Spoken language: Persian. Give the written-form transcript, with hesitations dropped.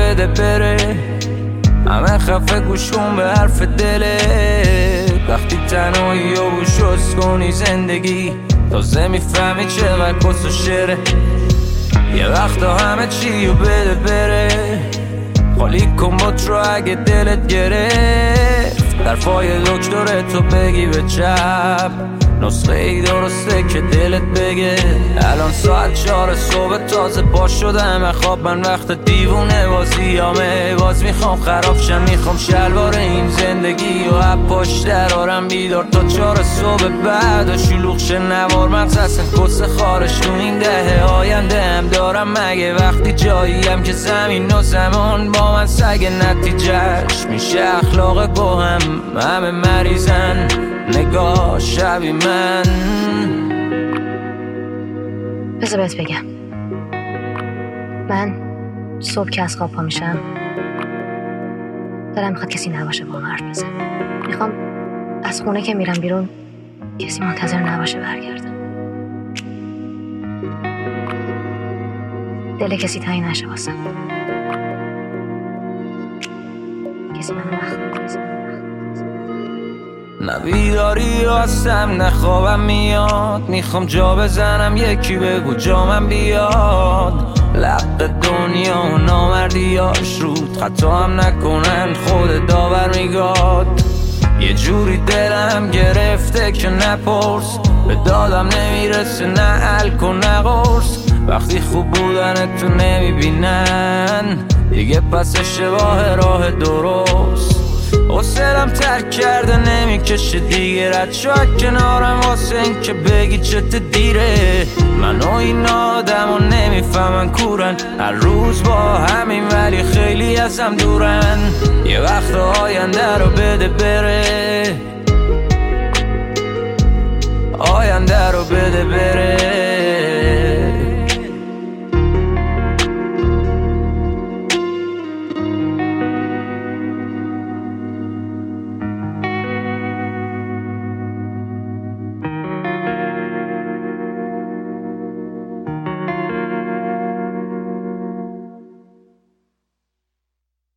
بده بره، همه خفه گوش کن به حرف دلت. وقتی تنهایی و گوشوز کنی زندگی، تازه میفهمی چقدر کس و شره. یه وقتا همه چیو بده بره، خالی کن بات رو اگه دلت گرفت. درفای دکتره تو بگی به چپ، نسخه ای درسته که دلت بگه. الان ساعت 4 صبح تازه باز شدم خواب، من وقت دیوونه بازیامه. باز میخوام خراب شم، میخوام شلوار این زندگی و اب پاش درارم بیدار تا 4 صبح بعد. و شلوغ شه نوار مغز اصلا کس خارش تو این دهه آینده هم دارم مگه. وقتی جاییم که زمین و زمان با من سگ نتیجهش میشه اخلاق گوهم. همه مریضن نگاه شبی من. بذار بهت بگم، من صبح که از خواب پا میشم دلم میخواد کسی نباشه با حرف بزن. میخوام از خونه که میرم بیرون کسی منتظر نباشه برگردم. دل کسی تنگ نشه واسم، کسی منو نخواد. نه بیداری هستم نه خوابم میاد، میخوام جا بزنم یکی بگو جامم بیاد. لق دنیا و نامردیاش رود خطا هم نکنن خود داور میگاد. یه جوری دلم گرفته که نپرس، به دادم نمیرسه نه علک و نه قرص. وقتی خوب بودن تو نمیبینن دیگه پس اشتباه راه درست. حسلم ترک کرده نمیکشه دیگه، رد شو کنارم واسه این که بگی چت دیره. من و این آدم و نمیفهمن کورن، هر روز با همین ولی خیلی ازم دورن. یه وقت آینده رو بده بره، آینده رو بده بره.